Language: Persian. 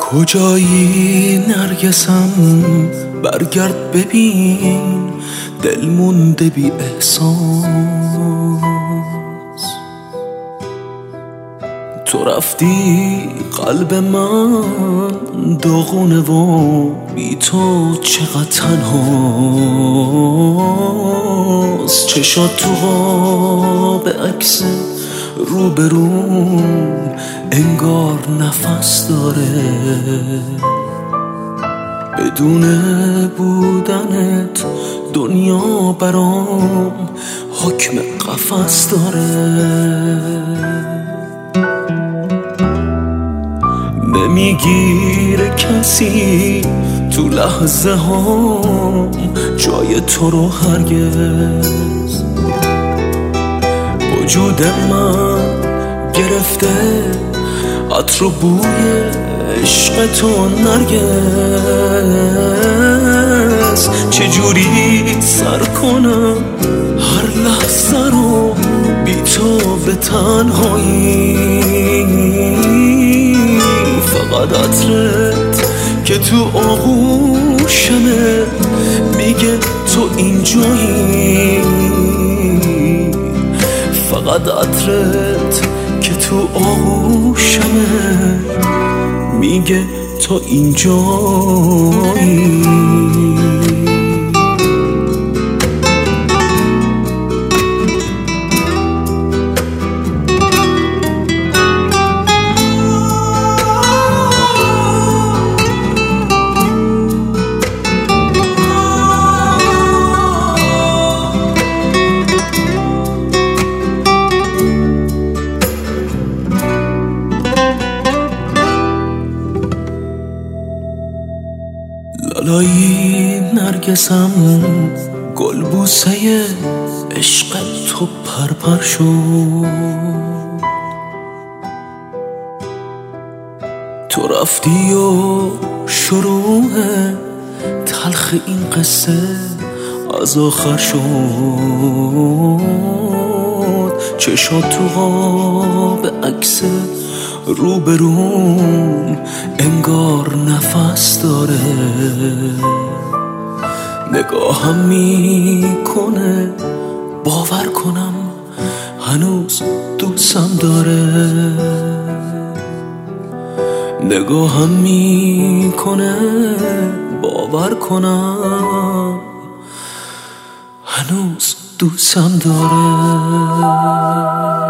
کجایی نرگسم برگرد ببین، دل مونده بی احساس. تو رفتی قلب من داغونه و بی تو چقدر تنهاست. چشات تو قاب عکس روبروم انگار نفس داره، بدون بودنت دنیا برام حکم قفس داره. نمیگیره کسی تو لحظه هام جای تو رو هرگز. وجود من گرفته عطر و بوی عشق تو نرگس. چجوری سر کنم هر لحظه رو بی تو به تنهایی؟ فقط عطرت که تو آغوشمه میگه تو اینجایی. فقط عطرت که تو آغوشمه میگه تو اینجایی. لالایی نرگسم گل بوسه عشق تو پرپر شد. تو رفتی و شروع تلخ این قصه از آخر شد. چشات تو قاب عکس روبروم انگار نفس داره، نگاهم میکنه باور کنم هنوز دوستم داره. نگاهم میکنه باور کنم هنوز دوستم داره.